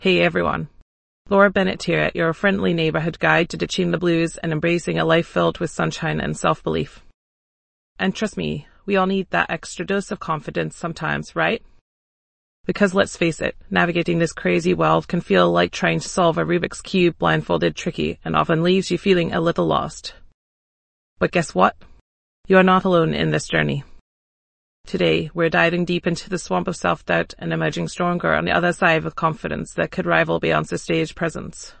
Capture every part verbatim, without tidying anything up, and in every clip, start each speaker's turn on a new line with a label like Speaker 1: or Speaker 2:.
Speaker 1: Hey everyone, Laura Bennett here, your friendly neighborhood guide to ditching the blues and embracing a life filled with sunshine and self-belief. And trust me, we all need that extra dose of confidence sometimes, right? Because let's face it, navigating this crazy world can feel like trying to solve a Rubik's Cube blindfolded tricky and often leaves you feeling a little lost. But guess what? You are not alone in this journey. Today, we're diving deep into the swamp of self-doubt and emerging stronger on the other side with confidence that could rival Beyonce's stage presence.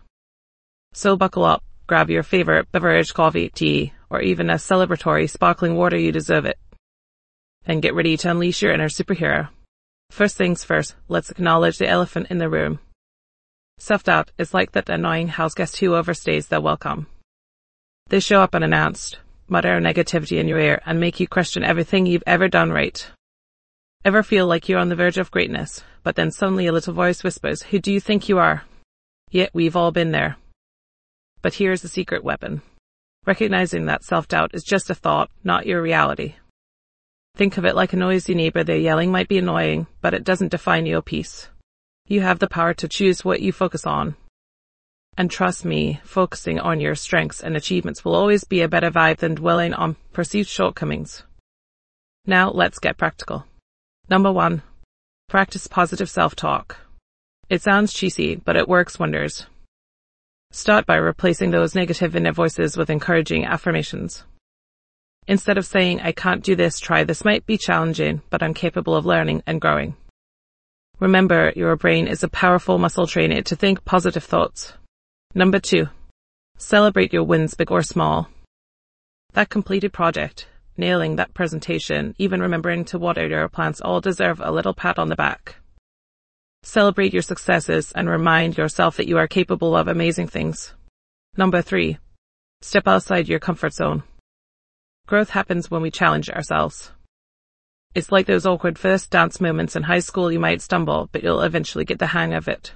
Speaker 1: So buckle up, grab your favorite beverage, coffee, tea, or even a celebratory sparkling water, you deserve it. And get ready to unleash your inner superhero. First things first, let's acknowledge the elephant in the room. Self-doubt is like that annoying house guest who overstays their welcome. They show up unannounced, mutter negativity in your ear, and make you question everything you've ever done right. Ever feel like you're on the verge of greatness, but then suddenly a little voice whispers, "Who do you think you are?" Yet we've all been there. But here's the secret weapon. Recognizing that self-doubt is just a thought, not your reality. Think of it like a noisy neighbor. Their yelling might be annoying, but it doesn't define your peace. You have the power to choose what you focus on. And trust me, focusing on your strengths and achievements will always be a better vibe than dwelling on perceived shortcomings. Now let's get practical. Number one, practice positive self-talk. It sounds cheesy, but it works wonders. Start by replacing those negative inner voices with encouraging affirmations. Instead of saying, "I can't do this, try this might be challenging, but I'm capable of learning and growing." Remember, your brain is a powerful muscle. Train it to think positive thoughts. Number two, celebrate your wins, big or small. That completed project, nailing that presentation, even remembering to water your plants all deserve a little pat on the back. Celebrate your successes and remind yourself that you are capable of amazing things. Number three, step outside your comfort zone. Growth happens when we challenge ourselves. It's like those awkward first dance moments in high school. You might stumble, but you'll eventually get the hang of it.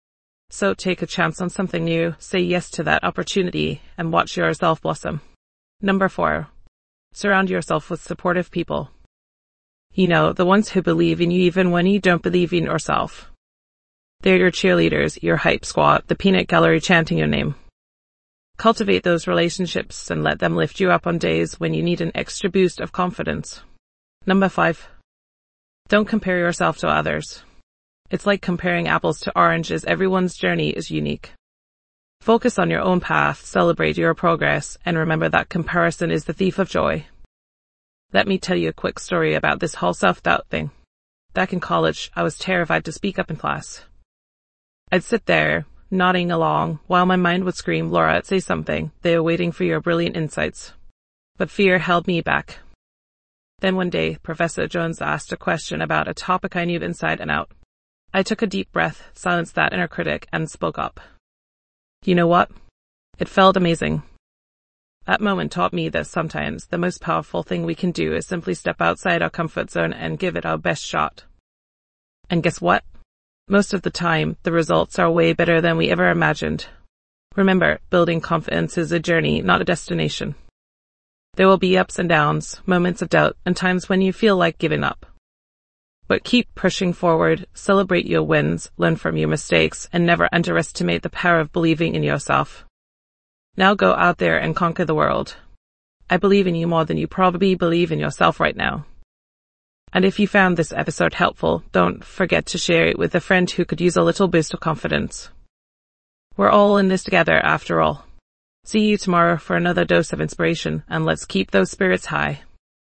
Speaker 1: So take a chance on something new, say yes to that opportunity, and watch yourself blossom. Number four, surround yourself with supportive people. You know, the ones who believe in you even when you don't believe in yourself. They're your cheerleaders, your hype squad, the peanut gallery chanting your name. Cultivate those relationships and let them lift you up on days when you need an extra boost of confidence. Number five, don't compare yourself to others. It's like comparing apples to oranges. Everyone's journey is unique. Focus on your own path, celebrate your progress, and remember that comparison is the thief of joy. Let me tell you a quick story about this whole self-doubt thing. Back in college, I was terrified to speak up in class. I'd sit there, nodding along, while my mind would scream, "Laura, say something. They are waiting for your brilliant insights." But fear held me back. Then one day, Professor Jones asked a question about a topic I knew inside and out. I took a deep breath, silenced that inner critic, and spoke up. You know what? It felt amazing. That moment taught me that sometimes the most powerful thing we can do is simply step outside our comfort zone and give it our best shot. And guess what? Most of the time, the results are way better than we ever imagined. Remember, building confidence is a journey, not a destination. There will be ups and downs, moments of doubt, and times when you feel like giving up. But keep pushing forward, celebrate your wins, learn from your mistakes, and never underestimate the power of believing in yourself. Now go out there and conquer the world. I believe in you more than you probably believe in yourself right now. And if you found this episode helpful, don't forget to share it with a friend who could use a little boost of confidence. We're all in this together after all. See you tomorrow for another dose of inspiration, and let's keep those spirits high.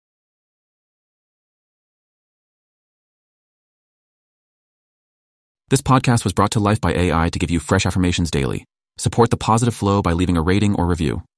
Speaker 2: This podcast was brought to life by A I to give you fresh affirmations daily. Support the positive flow by leaving a rating or review.